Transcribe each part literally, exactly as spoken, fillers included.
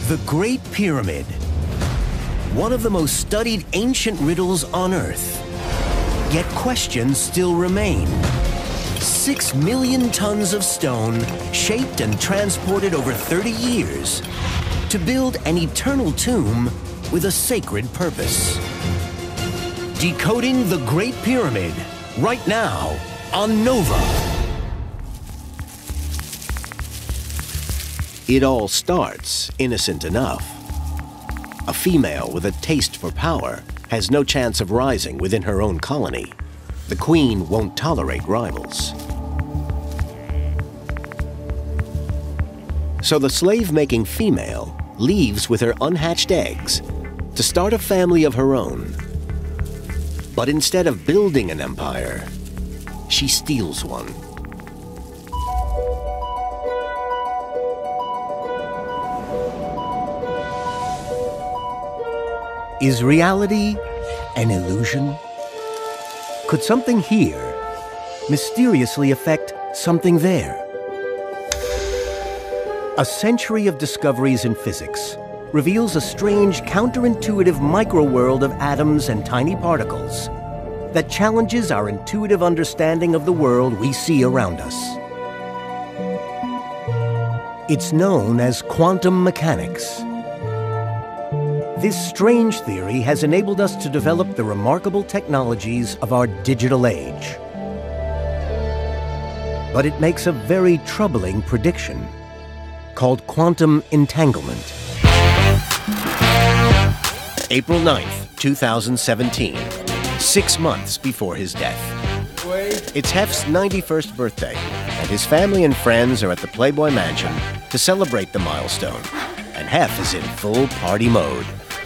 The Great Pyramid. One of the most studied ancient riddles on Earth. Yet questions still remain. Six million tons of stone, shaped and transported over thirty years, to build an eternal tomb with a sacred purpose. Decoding the Great Pyramid, right now on Nova. It all starts innocent enough. A female with a taste for power has no chance of rising within her own colony. The queen won't tolerate rivals. So the slave-making female leaves with her unhatched eggs to start a family of her own. But instead of building an empire, she steals one. Is reality an illusion? Could something here mysteriously affect something there? A century of discoveries in physics reveals a strange, counterintuitive microworld of atoms and tiny particles that challenges our intuitive understanding of the world we see around us. It's known as quantum mechanics. This strange theory has enabled us to develop the remarkable technologies of our digital age. But it makes a very troubling prediction called quantum entanglement. April ninth, two thousand seventeen, six months before his death. It's Hef's ninety-first birthday, and his family and friends are at the Playboy Mansion to celebrate the milestone, and Hef is in full party mode.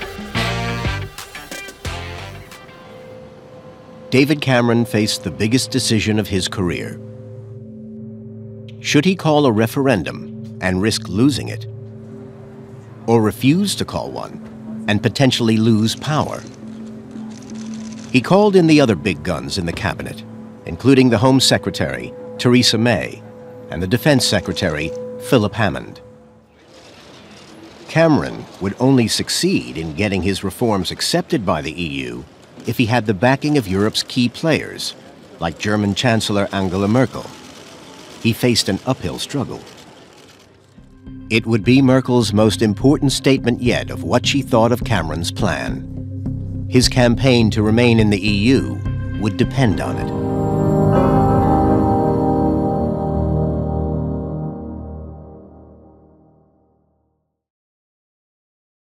David Cameron faced the biggest decision of his career. Should he call a referendum and risk losing it? Or refuse to call one and potentially lose power? He called in the other big guns in the cabinet, including the Home Secretary, Theresa May, and the Defense Secretary, Philip Hammond. Cameron would only succeed in getting his reforms accepted by the E U if he had the backing of Europe's key players, like German Chancellor Angela Merkel. He faced an uphill struggle. It would be Merkel's most important statement yet of what she thought of Cameron's plan. His campaign to remain in the E U would depend on it.